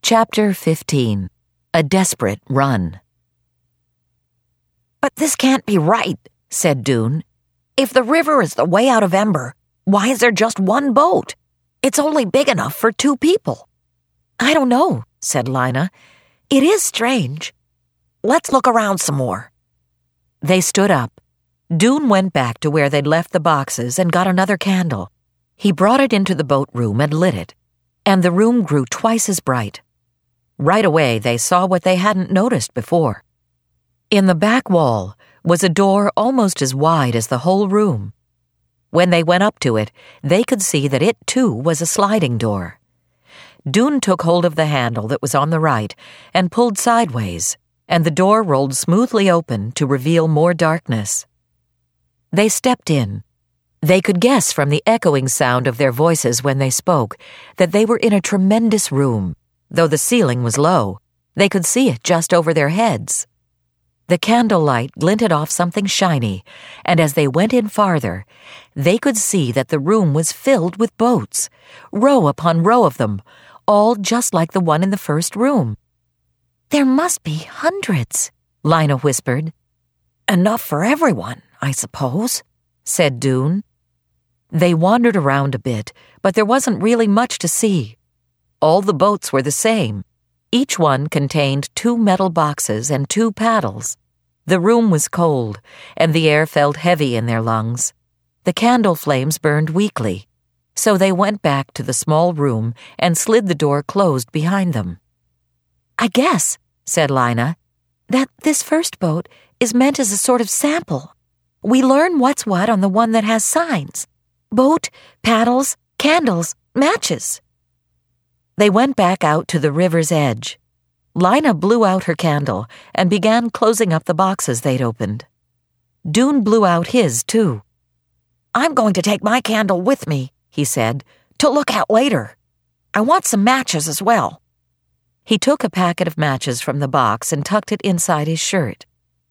Chapter 15. A Desperate Run. "But this can't be right," said Doon. "If the river is the way out of Ember, why is there just one boat? It's only big enough for 2 people. "I don't know," said Lina. "It is strange. Let's look around some more." They stood up. Doon went back to where they'd left the boxes and got another candle. He brought it into the boat room and lit it, and the room grew twice as bright. Right away, they saw what they hadn't noticed before. In the back wall was a door almost as wide as the whole room. When they went up to it, they could see that it, too, was a sliding door. Doon took hold of the handle that was on the right and pulled sideways, and the door rolled smoothly open to reveal more darkness. They stepped in. They could guess from the echoing sound of their voices when they spoke that they were in a tremendous room. Though the ceiling was low, they could see it just over their heads. The candlelight glinted off something shiny, and as they went in farther, they could see that the room was filled with boats, row upon row of them, all just like the one in the first room. "There must be hundreds," Lina whispered. "Enough for everyone, I suppose," said Doon. They wandered around a bit, but there wasn't really much to see. All the boats were the same. Each one contained 2 metal boxes and 2 paddles. The room was cold, and the air felt heavy in their lungs. The candle flames burned weakly, so they went back to the small room and slid the door closed behind them. "I guess," said Lina, "that this first boat is meant as a sort of sample. We learn what's what on the one that has signs. Boat, paddles, candles, matches." They went back out to the river's edge. Lina blew out her candle and began closing up the boxes they'd opened. Doon blew out his, too. "I'm going to take my candle with me," he said, "to look at later. I want some matches as well." He took a packet of matches from the box and tucked it inside his shirt.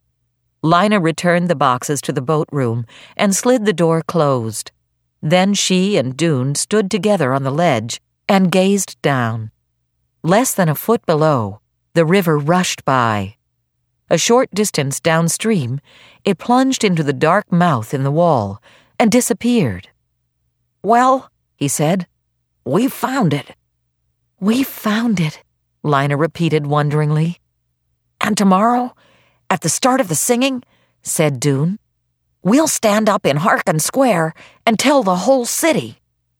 Lina returned the boxes to the boat room and slid the door closed. Then she and Doon stood together on the ledge and gazed down. Less than a foot below, the river rushed by. A short distance downstream, it plunged into the dark mouth in the wall and disappeared. "Well," he said, "we found it." "We found it," Lina repeated wonderingly. "And tomorrow, at the start of the singing," said Doon, "we'll stand up in Harkin Square and tell the whole city."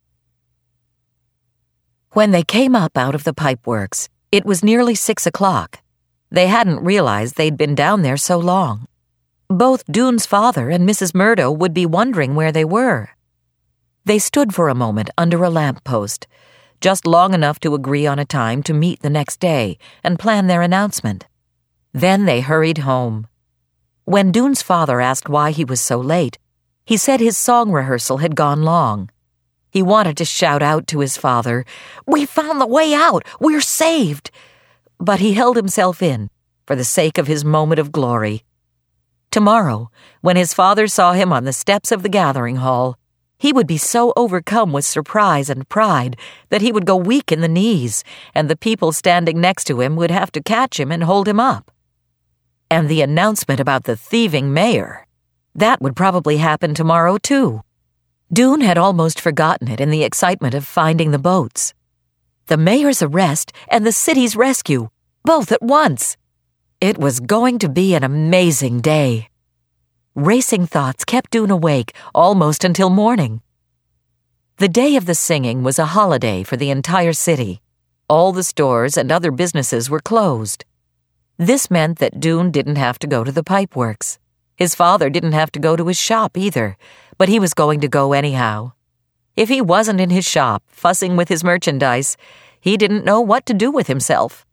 When they came up out of the pipeworks, it was nearly 6 o'clock. They hadn't realized they'd been down there so long. Both Doon's father and Mrs. Murdo would be wondering where they were. They stood for a moment under a lamppost, just long enough to agree on a time to meet the next day and plan their announcement. Then they hurried home. When Doon's father asked why he was so late, he said his song rehearsal had gone long. He wanted to shout out to his father, "We found the way out! We're saved!" But he held himself in for the sake of his moment of glory. Tomorrow, when his father saw him on the steps of the gathering hall, he would be so overcome with surprise and pride that he would go weak in the knees, and the people standing next to him would have to catch him and hold him up. And the announcement about the thieving mayor, that would probably happen tomorrow, too. Doon had almost forgotten it in the excitement of finding the boats. The mayor's arrest and the city's rescue, both at once. It was going to be an amazing day. Racing thoughts kept Doon awake almost until morning. The day of the singing was a holiday for the entire city. All the stores and other businesses were closed. This meant that Doon didn't have to go to the pipeworks. His father didn't have to go to his shop either, but he was going to go anyhow. If he wasn't in his shop, fussing with his merchandise, he didn't know what to do with himself.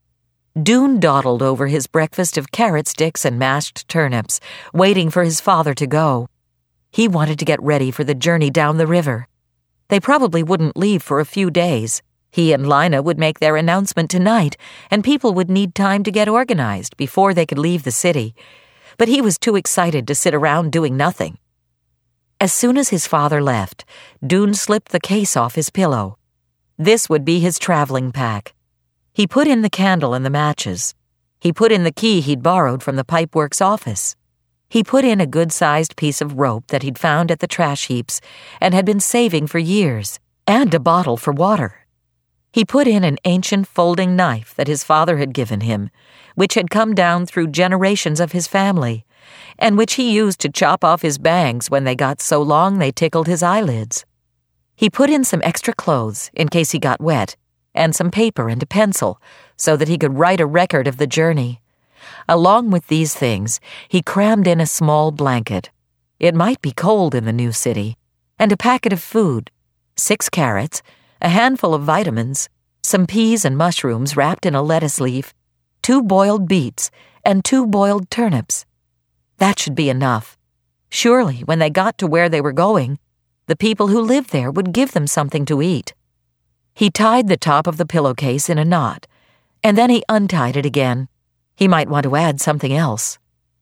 Doon dawdled over his breakfast of carrot sticks and mashed turnips, waiting for his father to go. He wanted to get ready for the journey down the river. They probably wouldn't leave for a few days. He and Lina would make their announcement tonight, and people would need time to get organized before they could leave the city. But he was too excited to sit around doing nothing. As soon as his father left, Doon slipped the case off his pillow. This would be his traveling pack. He put in the candle and the matches. He put in the key he'd borrowed from the pipeworks office. He put in a good-sized piece of rope that he'd found at the trash heaps and had been saving for years, and a bottle for water. He put in an ancient folding knife that his father had given him, which had come down through generations of his family, and which he used to chop off his bangs when they got so long they tickled his eyelids. He put in some extra clothes in case he got wet, and some paper and a pencil so that he could write a record of the journey. Along with these things, he crammed in a small blanket. It might be cold in the new city, and a packet of food, 6 carrots, a handful of vitamins, some peas and mushrooms wrapped in a lettuce leaf, 2 boiled beets, and 2 boiled turnips. That should be enough. Surely, when they got to where they were going, the people who lived there would give them something to eat. He tied the top of the pillowcase in a knot, and then he untied it again. He might want to add something else.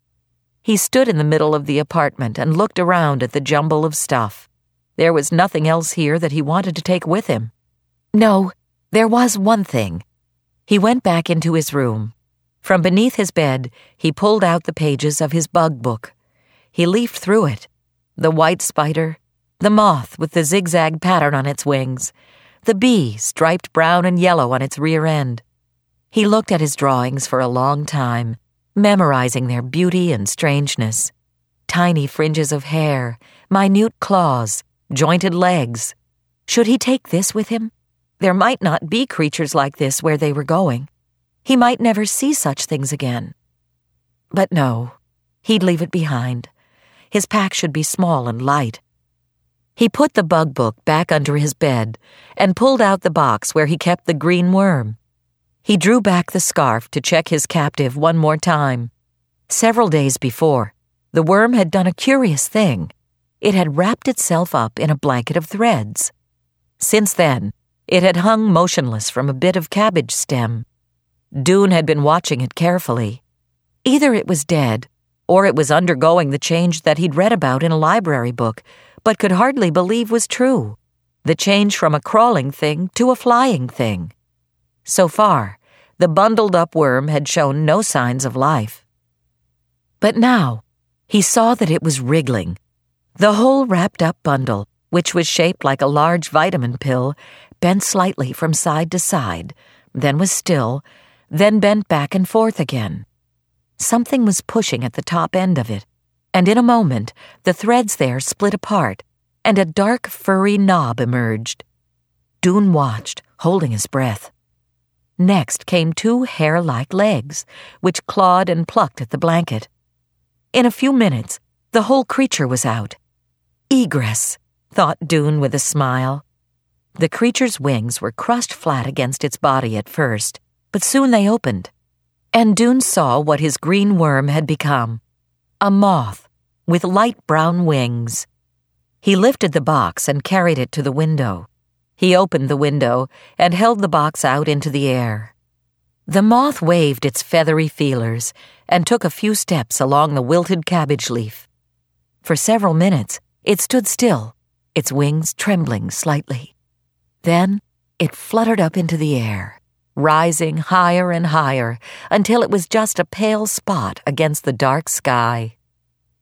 He stood in the middle of the apartment and looked around at the jumble of stuff. There was nothing else here that he wanted to take with him. No, there was one thing. He went back into his room. From beneath his bed, he pulled out the pages of his bug book. He leafed through it. The white spider, the moth with the zigzag pattern on its wings, the bee striped brown and yellow on its rear end. He looked at his drawings for a long time, memorizing their beauty and strangeness. Tiny fringes of hair, minute claws, jointed legs. Should he take this with him? There might not be creatures like this where they were going. He might never see such things again. But no, he'd leave it behind. His pack should be small and light. He put the bug book back under his bed and pulled out the box where he kept the green worm. He drew back the scarf to check his captive one more time. Several days before, the worm had done a curious thing. It had wrapped itself up in a blanket of threads. Since then, it had hung motionless from a bit of cabbage stem. Doone had been watching it carefully. Either it was dead, or it was undergoing the change that he'd read about in a library book, but could hardly believe was true. The change from a crawling thing to a flying thing. So far, the bundled-up worm had shown no signs of life. But now, he saw that it was wriggling. The whole wrapped-up bundle, which was shaped like a large vitamin pill, bent slightly from side to side, then was still, then bent back and forth again. Something was pushing at the top end of it, and in a moment, the threads there split apart, and a dark, furry knob emerged. Doone watched, holding his breath. Next came 2 hair-like legs, which clawed and plucked at the blanket. In a few minutes, the whole creature was out. Egress, thought Doone with a smile. The creature's wings were crushed flat against its body at first, but soon they opened, and Doone saw what his green worm had become. A moth with light brown wings. He lifted the box and carried it to the window. He opened the window and held the box out into the air. The moth waved its feathery feelers and took a few steps along the wilted cabbage leaf. For several minutes, it stood still, its wings trembling slightly. Then it fluttered up into the air, rising higher and higher until it was just a pale spot against the dark sky.